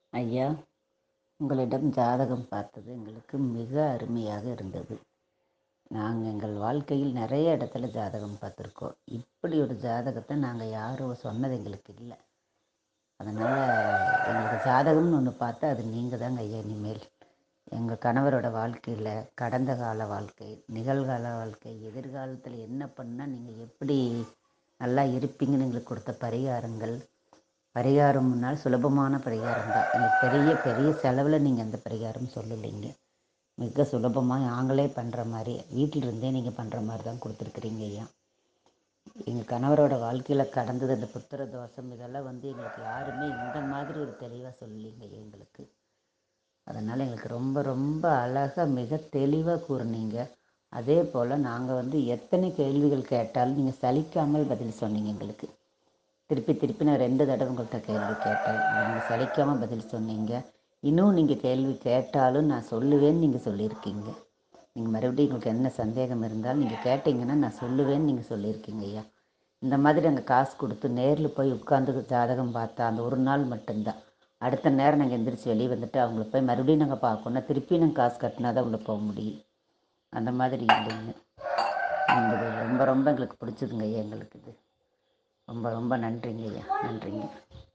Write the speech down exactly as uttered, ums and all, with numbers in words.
ஐயா, உங்களிடம் ஜாதகம் பார்த்தது எங்களுக்கு மிக அருமையாக இருந்தது. நாங்க எங்கள் வாழ்க்கையில் நெறைய இடத்துல ஜாதகம் பார்த்துருக்கோம். இப்படி ஒரு ஜாதகத்த நாங்க யாரும் சொன்னது எங்களுக்கு இல்ல. அதனால எங்களுக்கு ஜாதகம்னு ஒண்ணு பார்த்தா அது நீங்க தாங்க ஐயா இனிமேல். எங்க கணவரோட வாழ்க்கையில கடந்த கால வாழ்க்கை, நிகழ்கால வாழ்க்கை, எதிர்காலத்துல என்ன பண்ணா நீங்க எப்படி நல்லா இருப்பீங்கன்னு எங்களுக்கு கொடுத்த பரிகாரங்கள், பரிகாரம்னால் சுலபமான பரிகாரம் தான். எங்களுக்கு பெரிய பெரிய செலவுல நீங்க எந்த பரிகாரமும் சொல்லலைங்க. மிக சுலபமா நாங்களே பண்ற மாரி, வீட்டில இருந்தே நீங்க பண்ற மாரி தான் குடுத்துருக்கிறீங்க ஐயா. எங்க கணவரோட வாழ்க்கையில கடந்தது அந்த புத்திர தோஷம் இதெல்லாம் வந்து எங்களுக்கு யாருமே இந்த மாதிரி ஒரு தெளிவா சொல்லலைங்க ஐயா எங்களுக்கு. அதனால எங்களுக்கு ரொம்ப ரொம்ப அழகா மிக தெளிவா கூறுனீங்க. அதே போல நாங்க வந்து எத்தனை கேள்விகள் கேட்டாலும் நீங்க சலிக்காமல் பதில் சொன்னீங்க எங்களுக்கு. திருப்பி திருப்பி நான் ரெண்டு தடவை உங்கள்ட்ட கேள்வி கேட்டேன். நீங்க சலிக்காம பதில் சொன்னீங்க. இன்னும் நீங்க கேள்வி கேட்டாலும் நான் சொல்லுவேன்னு நீங்க சொல்லியிருக்கீங்க. நீங்க மறுபடியும் உங்களுக்கு என்ன சந்தேகம் இருந்தாலும் நீங்க கேட்டீங்கன்னா நான் சொல்லுவேன்னு நீங்க சொல்லியிருக்கீங்க ஐயா. இந்த மாதிரி நாங்க காசு குடுத்து நேர்ல போய் உட்கார்ந்து ஜாதகம் பார்த்தா அந்த ஒரு நாள் மட்டும்தான். அடுத்த நேரம் நாங்க எந்திரிச்சு வெளிய வந்துட்டு அவங்கள போய் மறுபடியும் நாங்க பார்க்கணும்னா திருப்பி நாங்க காசு கட்டினா தான் உள்ள போக முடியும். அந்த மாதிரி இல்லைங்க. எங்களுக்கு ரொம்ப ரொம்ப எங்களுக்கு பிடிச்சதுங்க ஐயா எங்களுக்கு இது. ரொம்ப ரொம்ப நன்றிங்க ஐயா. நன்றிங்க.